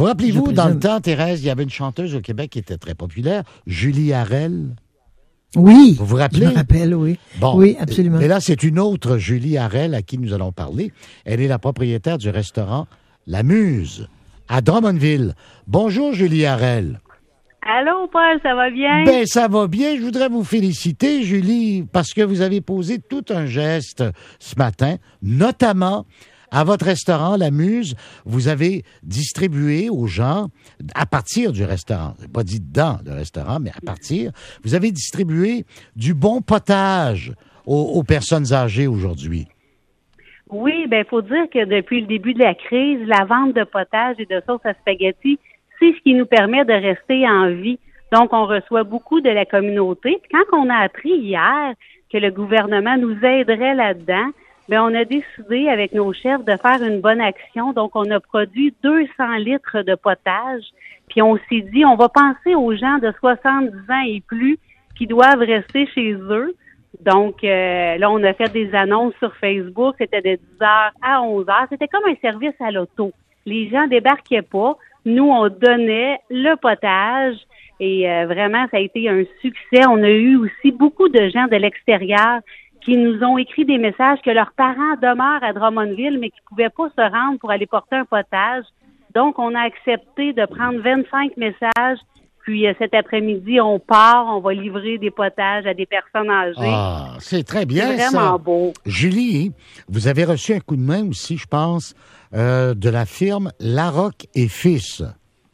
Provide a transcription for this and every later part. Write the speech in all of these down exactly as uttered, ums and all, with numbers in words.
Vous rappelez-vous, dans le temps, Thérèse, il y avait une chanteuse au Québec qui était très populaire, Julie Harel. Oui. Vous vous rappelez? Je me rappelle, oui. Bon, oui, absolument. Mais là, c'est une autre Julie Harel à qui nous allons parler. Elle est la propriétaire du restaurant La Muse à Drummondville. Bonjour, Julie Harel. Allô, Paul, ça va bien? Ben, ça va bien. Je voudrais vous féliciter, Julie, parce que vous avez posé tout un geste ce matin, notamment à votre restaurant, La Muse. Vous avez distribué aux gens, à partir du restaurant, je n'ai pas dit dans le restaurant, mais à partir, vous avez distribué du bon potage aux, aux personnes âgées aujourd'hui. Oui, ben, il faut dire que depuis le début de la crise, la vente de potage et de sauce à spaghetti, c'est ce qui nous permet de rester en vie. Donc, on reçoit beaucoup de la communauté. Puis quand on a appris hier que le gouvernement nous aiderait là-dedans, ben on a décidé avec nos chefs de faire une bonne action. Donc, on a produit deux cents litres de potage. Puis on s'est dit, on va penser aux gens de soixante-dix ans et plus qui doivent rester chez eux. Donc, euh, là, on a fait des annonces sur Facebook. C'était de dix heures à onze heures. C'était comme un service à l'auto. Les gens débarquaient pas. Nous, on donnait le potage. Et euh, vraiment, ça a été un succès. On a eu aussi beaucoup de gens de l'extérieur qui nous ont écrit des messages que leurs parents demeurent à Drummondville, mais qui ne pouvaient pas se rendre pour aller porter un potage. Donc, on a accepté de prendre vingt-cinq messages. Puis, euh, cet après-midi, on part, on va livrer des potages à des personnes âgées. Ah, c'est très bien, c'est vraiment ça. beau. Julie, vous avez reçu un coup de main aussi, je pense, euh, de la firme Larocque et Fils.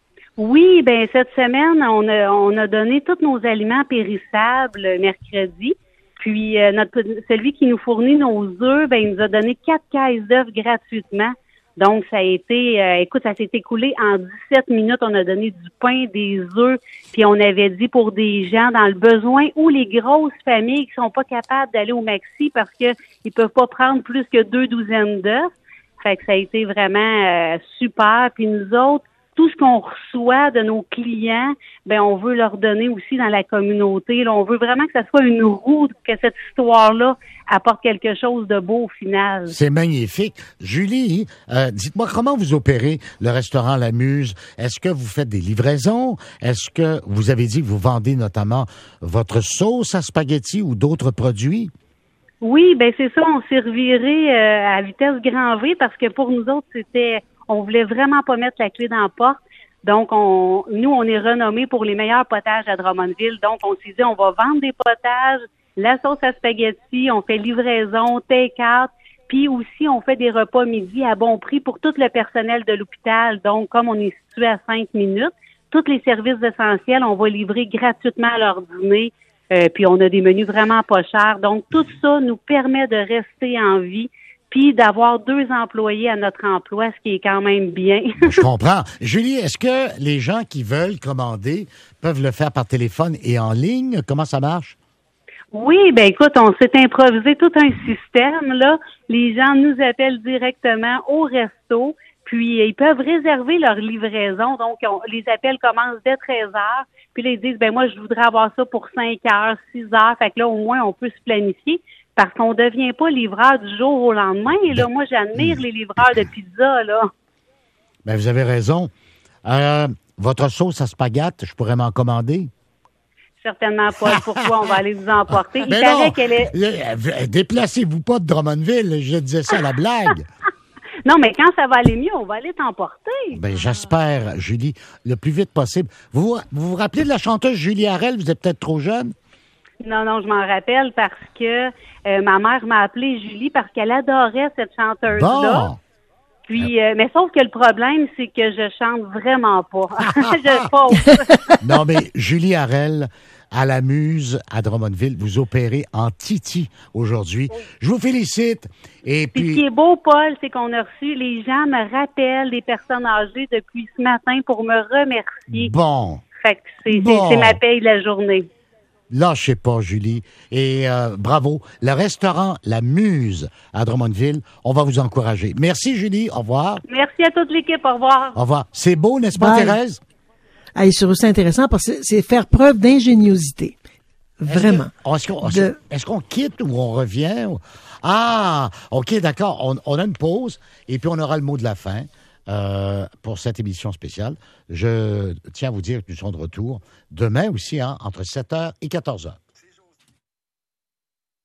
Oui, ben cette semaine, on a, on a donné tous nos aliments périssables mercredi. Puis euh, notre celui qui nous fournit nos œufs, ben il nous a donné quatre caisses d'œufs gratuitement. Donc ça a été, euh, écoute, ça s'est écoulé en dix-sept minutes. On a donné du pain, des œufs, puis on avait dit pour des gens dans le besoin ou les grosses familles qui sont pas capables d'aller au Maxi parce que ils peuvent pas prendre plus que deux douzaines d'œufs. Fait que ça a été vraiment euh, super. Puis nous autres, tout ce qu'on reçoit de nos clients, ben on veut leur donner aussi dans la communauté. Là, on veut vraiment que ça soit une roue, que cette histoire-là apporte quelque chose de beau au final. C'est magnifique. Julie, euh, dites-moi comment vous opérez le restaurant La Muse. Est-ce que vous faites des livraisons? Est-ce que vous avez dit que vous vendez notamment votre sauce à spaghetti ou d'autres produits? Oui, ben c'est ça. On servirait euh, à vitesse grand V parce que pour nous autres, c'était... On voulait vraiment pas mettre la clé dans la porte. Donc, on, nous, on est renommés pour les meilleurs potages à Drummondville. Donc, on s'est dit, on va vendre des potages, la sauce à spaghetti, on fait livraison, take-out, puis aussi, on fait des repas midi à bon prix pour tout le personnel de l'hôpital. Donc, comme on est situé à cinq minutes, tous les services essentiels, on va livrer gratuitement à leur dîner. Euh, puis, on a des menus vraiment pas chers. Donc, tout ça nous permet de rester en vie puis d'avoir deux employés à notre emploi, ce qui est quand même bien. Je comprends. Julie, est-ce que les gens qui veulent commander peuvent le faire par téléphone et en ligne? Comment ça marche? Oui, ben écoute, on s'est improvisé tout un système, là. Les gens nous appellent directement au resto, puis ils peuvent réserver leur livraison. Donc, on, les appels commencent dès treize heures, puis là, ils disent, ben moi, je voudrais avoir ça pour cinq heures, six heures. Fait que là, au moins, on peut se planifier. Parce qu'on ne devient pas livreur du jour au lendemain. Et là, moi, j'admire les livreurs de pizza, là. Ben, vous avez raison. Euh, votre sauce à spaghetti, je pourrais m'en commander? Certainement pas. Pourquoi on va aller vous emporter? Il Mais paraît non, qu'elle est... déplacez-vous pas de Drummondville. Je disais ça à la blague. Non, mais quand ça va aller mieux, on va aller t'emporter. Ben, j'espère, Julie, le plus vite possible. Vous vous, vous rappelez de la chanteuse Julie Harel? Vous êtes peut-être trop jeune? Non, non, je m'en rappelle parce que euh, ma mère m'a appelée Julie parce qu'elle adorait cette chanteuse-là. Bon. Puis, euh, mais sauf que le problème, c'est que je chante vraiment pas. Je pose. Non, mais Julie Harel, à La Muse, à Drummondville, vous opérez en Titi aujourd'hui. Je vous félicite. Et puis, puis, ce qui est beau, Paul, c'est qu'on a reçu, les gens me rappellent des personnes âgées depuis ce matin pour me remercier. Bon. Fait que c'est, Bon. c'est, c'est ma paye de la journée. Lâchez pas, Julie. Et euh, bravo. Le restaurant La Muse à Drummondville, on va vous encourager. Merci, Julie. Au revoir. Merci à toute l'équipe. Au revoir. Au revoir. C'est beau, n'est-ce pas, Bye. Thérèse? Ah, et c'est aussi intéressant parce que c'est faire preuve d'ingéniosité. Vraiment. Est-ce, que, est-ce, qu'on, De... est-ce qu'on quitte ou on revient? Ah, OK, d'accord. On, on a une pause et puis on aura le mot de la fin. euh, pour cette émission spéciale. Je tiens à vous dire que nous serons de retour demain aussi, hein, entre sept heures et quatorze heures.